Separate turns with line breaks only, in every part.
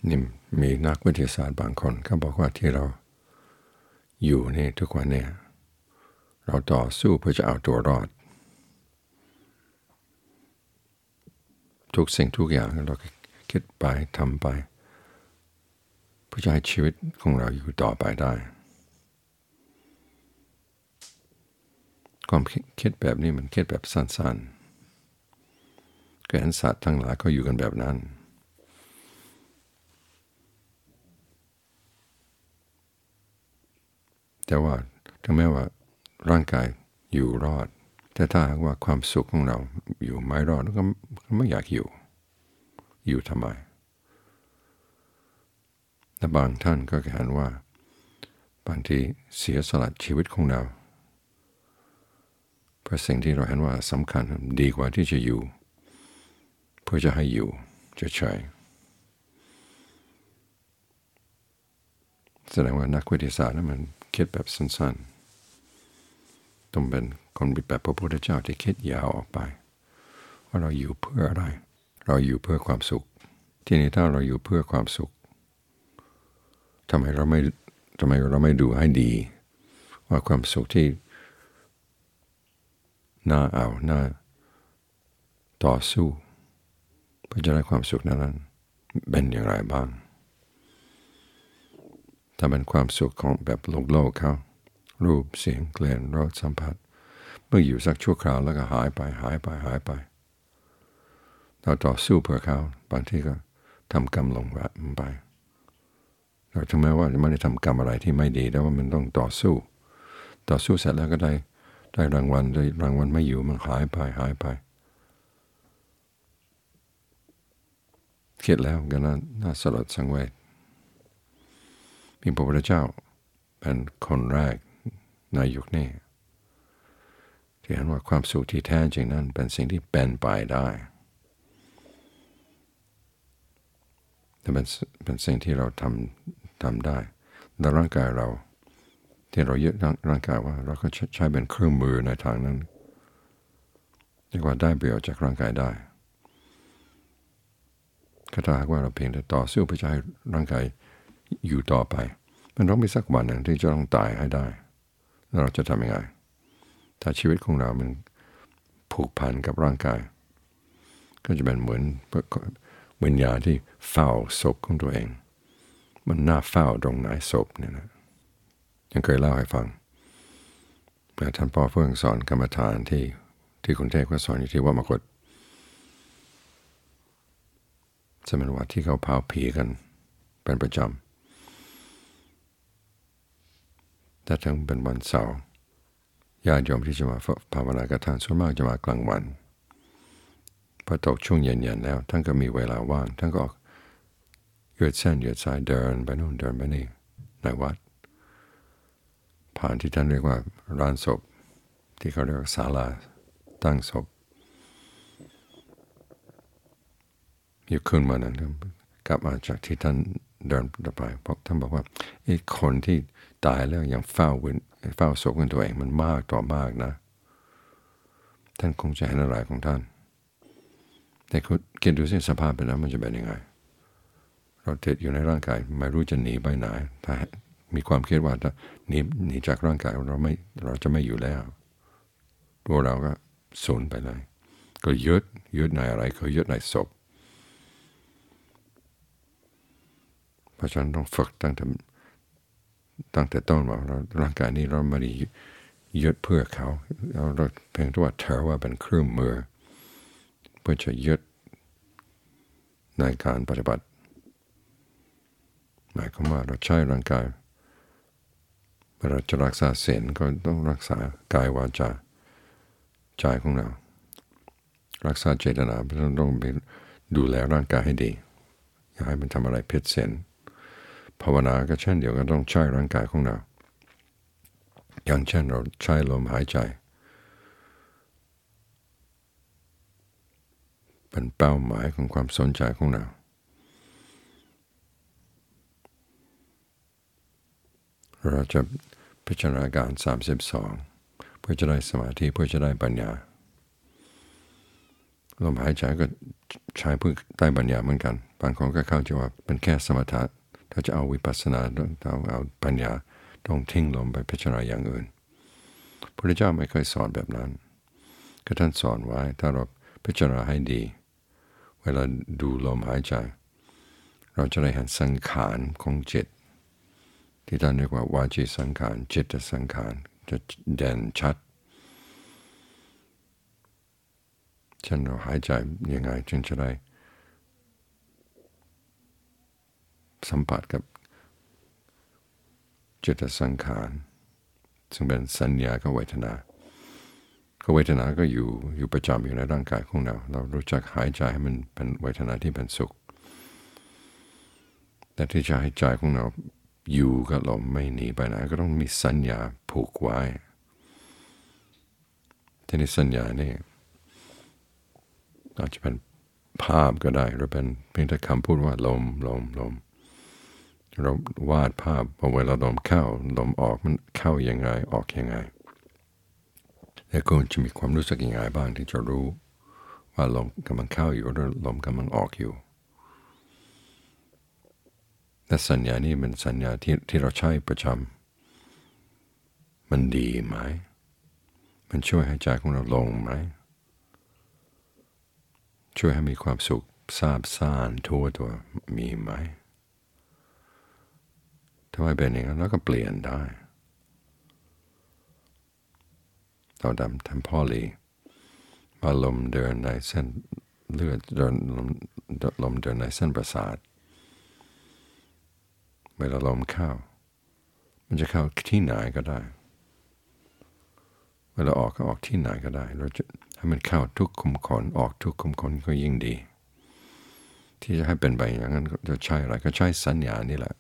นี่มีนักวิทยาศาสตร์บางคนเขาบอกว่าที่เราอยู่นี่ทุกวันเนี่ยเราต่อสู้เพื่อจะเอาตัวรอดทุกสิ่งทุกอย่างเราคิดไปทำไปเพื่อจะให้ชีวิตของเราอยู่ต่อไปได้ความคิดแบบนี้มันคิดแบบสั้นๆก็เห็นสัตว์ทั้งหลายเขาอยู่กันแบบนั้นแต่ว่าถึงแม้ว่าร่างกายอยู่รอดแต่ถ้าหากว่าความสุขของเราอยู่ไม่รอดก็ไม่อยากอยู่ทำไมและบางท่านก็เห็นว่าบางทีเสียสละชีวิตของเราเพื่อสิ่งที่เราเห็นว่าสำคัญดีกว่าที่จะอยู่เพื่อจะให้อยู่เฉยๆแสดงว่านักวิทยาศาสตร์นั้นมันคิดแบบสั้นๆต้องเป็นคนแบบพระพุทธเจ้าที่คิดยาวออกไปว่าเราอยู่เพื่ออะไรเราอยู่เพื่อความสุขที่นี้ถ้าเราอยู่เพื่อความสุขทำไมเราไม่ดูให้ดีว่าความสุขที่น่าต่อสู้เพื่อจะได้ความสุขนั้นเป็นอย่างไรบ้างถ้าเป็นความสุขของแบบโลกเขารูปเสียงกลิ่นรสสัมผัสเมื่ออยู่สักชั่วคราวแล้วก็หายไปเราต่อสู้เพื่อเขาบางทีก็ทำกรรมลงไปเราถึงแม้ว่าจะไม่ได้ทำกรรมอะไรที่ไม่ดีแต่ว่ามันต้องต่อสู้เสร็จแล้วก็ได้รางวัลไม่อยู่มันหายไปคิดแล้วก็น่าสลดสังเวชพระพุทธเจ้าเป็นคนแรกในยุคนี้ที่เห็นว่าความสุขที่แท้จริงนั้นเป็นสิ่งที่เป็นไปได้แต่เป็นสิ่งที่เราทำได้และร่างกายเราที่เรายึดร่างกายว่าเราก็ใช้เป็นเครื่องมือในทางนั้นเรียกว่าได้ประโยชน์จากร่างกายได้ก็ถ้าหากว่าเราเพียงแต่ต่อสู้เพื่อให้ร่างกายอยู่ต่อไปมันต้องมีสักวันหนึ่งที่จะต้องตายให้ได้แล้วเราจะทำยังไงถ้าชีวิตของเรามันผูกพันกับร่างกายก็จะเป็นเหมือนวิญญาณที่เฝ้าศพของตัวเองมันน่าเฝ้าตรงไหนศพเนี่ยนะยังเคยเล่าให้ฟังท่านพ่อเฟื่องสอนกรรมฐานที่กรุงเทพก็สอนอยู่ที่วัดมคธสมัยวัดที่เขาเผาผีกันเป็นประจำแต่ทั้งเป็นวันเสาร์ญาติโยมที่จะมาภาวนากับท่านส่วนมากจะมากลางวันพอตกช่วงเย็นๆแล้วท่านก็มีเวลาว่างท่านก็ออกยืดเส้นยืดสายเดินไปนู่นเดินไปนี่ในวัดผ่านที่ท่านเรียกว่าร้านศพที่เขาเรียกว่าศาลาตั้งศพอยู่ขึ้นมานั้นกลับมาจากที่ท่านเดินไปเพราะท่านบอกว่าไอ้คนที่ตายแล้วยังเฝ้าศพกันตัวเองมันมากต่อมากนะท่านคงจะเห็นอะไรของท่านแต่คิดดูสิสภาพเป็นแล้วมันจะเป็นยังไงเราติดอยู่ในร่างกายไม่รู้จะหนีไปไหนถ้ามีความคิดว่าถ้าหนีจากร่างกายเราจะไม่อยู่แล้วตัวเราก็สูญไปเลยก็ยึดในอะไรก็ยึดในศพเพราะฉะนั้นต้องฝึกตั้งแต่ต้นว่าร่างกายนี้เราไม่ได้ยึดเพื่อเขาเราเพียงแต่ว่าถือว่าเป็นเครื่องมือเพื่อจะยึดในการปฏิบัติหมายความว่าเราใช้ร่างกายเราจะรักษาศีลก็ต้องรักษากายวาจาใจของเรารักษาเจตนาต้องดูแลร่างกายให้ดีอย่าให้มันทำอะไรผิดศีลภาวนาก็เช่นเดียวกันต้องใช้ร่างกายของเราอย่างเช่นเราใช้ลมหายใจเป็นเป้าหมายของความสนใจของเราเราจะพิจารณาการ32เพื่อจะได้สมาธิเพื่อจะได้ปัญญาลมหายใจก็ใช้เพื่อได้ปัญญาเหมือนกันบางคนก็เข้าใจว่าเป็นแค่สมถะถ้าจะเอาวิปัสสนาต้องเอาปัญญาต้องทิ้งลมไปพิจารณาอย่างอื่นพระพุทธเจ้าไม่เคยสอนแบบนั้นก็ท่านสอนไว้ถ้าเราพิจารณาให้ดีเวลาดูลมหายใจเราจะได้เห็นสังขารของจิตที่ท่านเรียกว่าวาจีสังขารจิตสังขารจะเด่นชัดเช่นเราหายใจยังไงจึงจะได้สัมผัสกับจิตสังขารซึ่งเป็นสัญญากับเวทนาก็เวทนาก็อยู่ประจำอยู่ในร่างกายของเรารู้จักหายใจให้มันเป็นเวทนาที่เป็นสุขแต่ที่จะให้ใจของเราอยู่กับลมไม่หนีไปไหนก็ต้องมีสัญญาผูกไว้ทีนี้สัญญานี่อาจจะเป็นภาพก็ได้หรือเป็นเพียงแต่คำพูดว่าลมเราวาดภาพว่าเวลาลมเข้าลมออกมันเข้ายังไงออกยังไงแล้วคุณจะมีความรู้สึกยังไงบ้างที่จะรู้ว่าลมกำลังเข้าอยู่หรือลมกำลังออกอยู่แต่สัญญานี่เป็นสัญญาที่เราใช้ประจำมันดีไหมมันช่วยให้ใจของเราลงไหมช่วยให้มีความสุขซาบซ่านทั่วตัวมีไหมถ้าไม่เป็นอย่างนั้นเราก็เปลี่ยนได้เราทำพ่อลีว่าลมเดินในเส้นเลือดลมเดินในเส้นประสาทเวลาลมเข้ามันจะเข้าที่ไหนก็ได้เวลาออกก็ออกที่ไหนก็ได้เราจะให้มันเข้าทุกขุมขนออกทุกขุมขนก็ยิ่งดีที่จะให้เป็นไปอย่างนั้นจะใช่อะไรก็ใช้สัญญานี่แหละ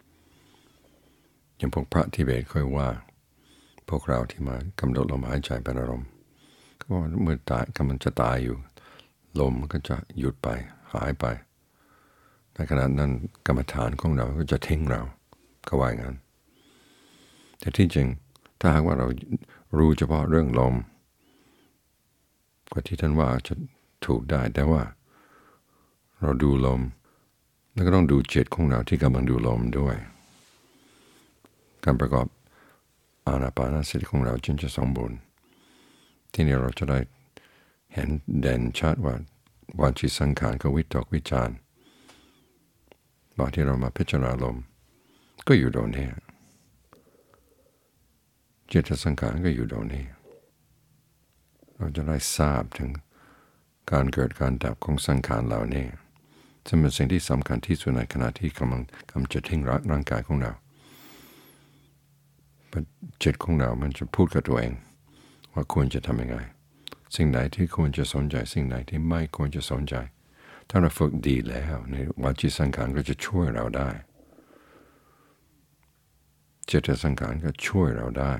อย่างพวกพระทิเบตเคยว่าพวกเราที่มากำหนดลมหายใจเป็นอารมณ์ก็ว่าเมื่อตายกำลังจะตายอยู่ลมก็จะหยุดไปหายไปในขณะนั้นกรรมฐานของเราก็จะทิ้งเราก็ว่าอย่างนั้นแต่ที่จริงถ้าหากว่าเรารู้เฉพาะเรื่องลมก็ที่ท่านว่าจะถูกได้แต่ว่าเราดูลมแล้วก็ต้องดูจิตของเราที่กำลังดูลมด้วยการประกอบอานาปานสติของเราจึงจะสมบูรณ์ที่นี่เราจะได้เห็นเด่นชัดว่าวาจีสังขารกับวิตกวิจารณ์ว่าที่เรามาพิจารณาลมก็อยู่ตรงนี้จิตสังขารก็อยู่ตรงนี้เราจะได้ทราบถึงการเกิดการดับของสังขารเหล่านี้ซึ่งเป็นสิ่งที่สำคัญที่สุดในขณะที่กำลังจะทิ้งร่างกายของเราจิตของเรามันจะพูดกับตัวเองว่าควรจะทำยังไงสิ่งไหนที่ควรจะสนใจสิ่งไหนที่ไม่ควรจะสนใจถ้าเราฝึกดีแล้วในวจีสังขารก็จะช่วยเราได้จิตสังขารก็ช่วยเราได้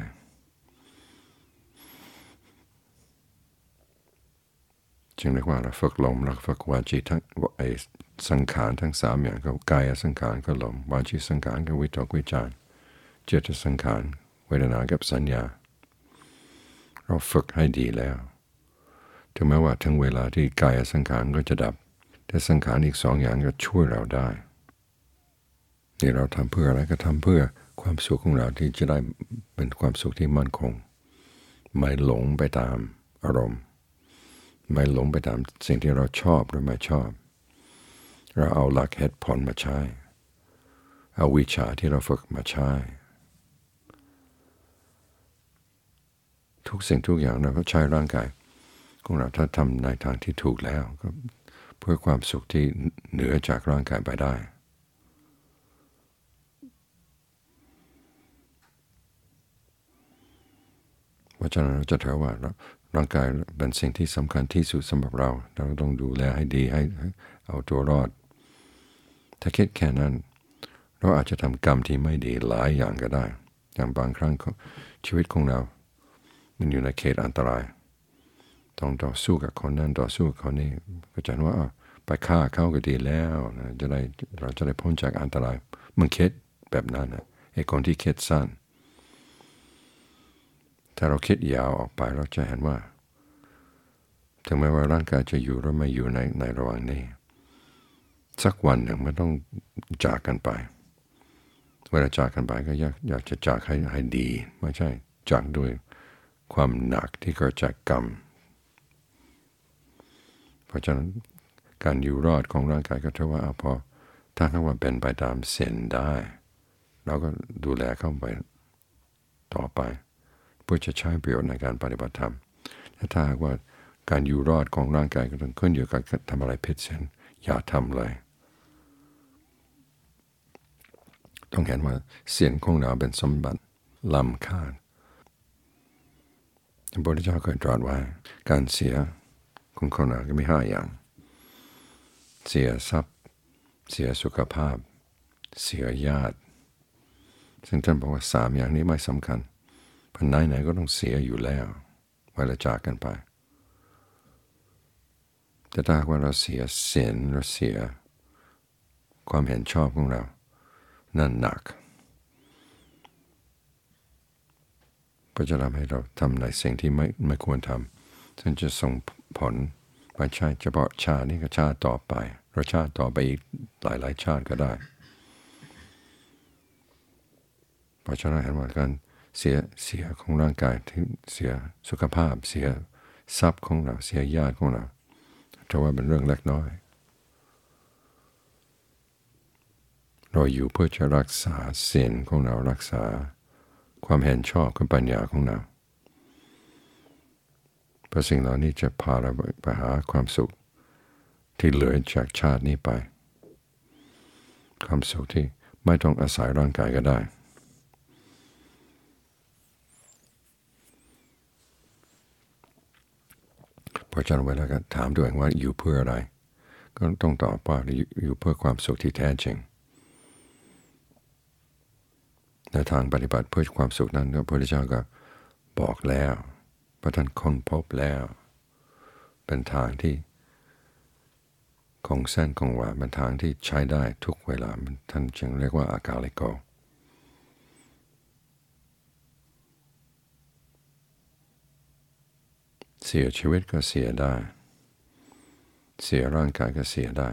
จึงเรียกว่าเราฝึกลมเราฝึกวจีทั้งสังขารทั้งสามอย่างก็กายสังขารก็ลมวจีสังขารก็วิตกวิจารจิตสังขารเวทนากับสัญญาเราฝึกให้ดีแล้วถึงแม้ว่าถึงเวลาที่กายสังขารก็จะดับแต่สังขารอีกสองอย่างก็ช่วยเราได้นี่เราทำเพื่ออะไรก็ทำเพื่อความสุขของเราที่จะได้เป็นความสุขที่มั่นคงไม่หลงไปตามอารมณ์ไม่หลงไปตามสิ่งที่เราชอบหรือไม่ชอบเราเอาหลักเหตุผลมาใช้เอาวิชาที่เราฝึกมาใช้ทุกสิ่งทุกอย่างเราก็ใช้ร่างกายของเราถ้าทำในทางที่ถูกแล้วก็เพื่อความสุขที่เหนือจากร่างกายไปได้เพราะฉะนั้นเราจะถือว่าร่างกายเป็นสิ่งที่สำคัญที่สุดสำหรับเราต้องดูแลให้ดีให้เอาตัวรอดถ้าคิดแค่นั้นเราอาจจะทำกรรมที่ไม่ดีหลายอย่างก็ได้อย่างบางครั้งชีวิตของเรามันอยู่ในเขตอันตรายต้องต่อสู้กับคนนั้นต่อสู้กับคนนี้ก็จะว่าไปฆ่าเขาก็ดีแล้วเราจะได้พ้นจากอันตรายมันคิดแบบนั้นนะไอ้คนที่คิดสั้นถ้าเราคิดยาวออกไปเราจะเห็นว่าถึงแม้ว่าร่างกายจะอยู่หรือไม่อยู่ในระหว่างนี้สักวันหนึ่งมันต้องจากกันไปเวลาจากกันไปก็อยากจะจากให้ดีไม่ใช่จากด้วยความหนักที่เกิดจากกรรมเพราะฉะนั้นการอยู่รอดของร่างกายก็เท่าว่าพอถ้าหากว่าเป็นไปตามเส้นได้เราก็ดูแลเข้าไปต่อไปเพื่อจะใช้ประโยชน์ในการปฏิบัติธรรมถ้าหากว่าการอยู่รอดของร่างกายก็ต้องขึ้นอยู่กับทำอะไรผิดเส้นอย่าทำเลยต้องเห็นว่าเสียงของเราเป็นสมบัติล้ำค่าพระพุทธเจ้าเคยตรัสว่าการเสียของคนเราก็มี5 อย่างเสียทรัพย์เสียสุขภาพเสียญาติซึ่งท่านบอกว่า3 อย่างนี้ไม่สำคัญเพราะไหนก็ต้องเสียอยู่แล้วเวลาจากกันไปแต่ถ้าว่าเราเสียศีลเราเสียความเห็นชอบของเรานั่นหนักก็จะทำให้เราทำในสิ่งที่ไม่ควรทำซึ่งจะส่งผลไม่ใช่เฉพาะชาตินี้ก็ชาติต่อไปเราชาติต่อไปอีกหลายชาติก็ได้เพราะฉะนั้นเห็นว่าการเสียของร่างกายที่เสียสุขภาพเสียทรัพย์ของเราเสียญาติของเราถือว่าเป็นเรื่องเล็กน้อยเราอยู่เพื่อจะรักษาศีลของเรารักษาความเห็นชอบกับปัญญาของเราเพราะสิ่งเหล่านี้จะพาเราไปหาความสุขที่เหลือจากชาตินี้ไปความสุขที่ไม่ต้องอาศัยร่างกายก็ได้เพราะฉะนั้นเวลาก็ถามตัวเองว่าอยู่เพื่ออะไรก็ต้องตอบว่าอยู่เพื่อความสุขที่แท้จริงในทางปฏิบัติเพื่อความสุขนั้นพระพุทธเจ้าก็บอกแล้วพระท่านค้นพบแล้วเป็นทางที่คงเส้นคงวาเป็นทางที่ใช้ได้ทุกเวลาท่านจึงเรียกว่าอากาลิโกเสียชีวิตก็เสียได้เสียร่างกายก็เสียได้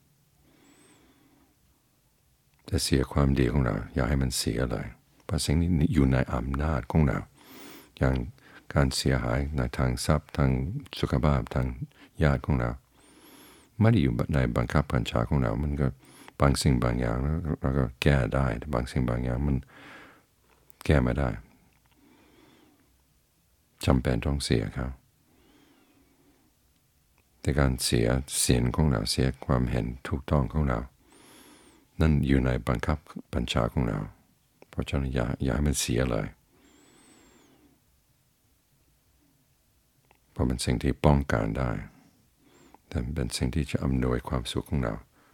แต่เสียความดีของเราอย่าให้มันเสียเลยเพราะสิ่งนี้อยู่ในอำนาจของเราอย่างการเสียหายในทางทรัพย์ทางสุขภาพทางญาติของเราไม่ได้อยู่ในบังคับบัญชาของเรามันก็บางสิ่งบางอย่างเราก็แก้ได้แต่บางสิ่งบางอย่างมันแก้ไม่ได้จำเป็นต้องเสียครับแต่การเสียศีลของเราเสียความเห็นถูกต้องของเรานั่นอยู่ในบังคับบัญชาของเราเพราะฉะนั้นอย่าให้มันเสียเลยเพราะเป็นสิ่งที่ป้องกันได้แต่เป็นสิ่งที่จะอำนวยความสุขของเรา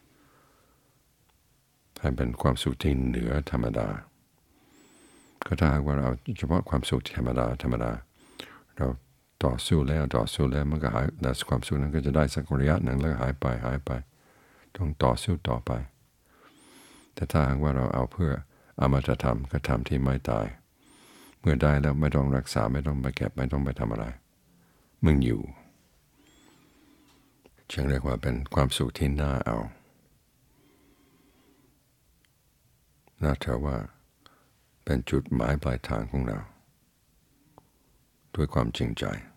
ให้เป็นความสุขที่เหนือธรรมดาก็ถ้าหากว่าเราเฉพาะความสุขธรรมดาเราต่อสู้แล้วมันก็หายแต่ความสุขนั้นก็จะได้สักระยะหนึ่งแล้วหายไปต้องต่อสู้ต่อไปแต่ถ้าหากว่าเราเอาเพื่ออมตะธรรมก็ทำที่ไม่ตายเมื่อได้แล้วไม่ต้องรักษาไม่ต้องไปเก็บไม่ต้องไปทำอะไรมึงอยู่จึงเรียกว่าเป็นความสุขที่น่าเอาน่าถือว่าเป็นจุดหมายปลายทางของเราด้วยความจริงใจ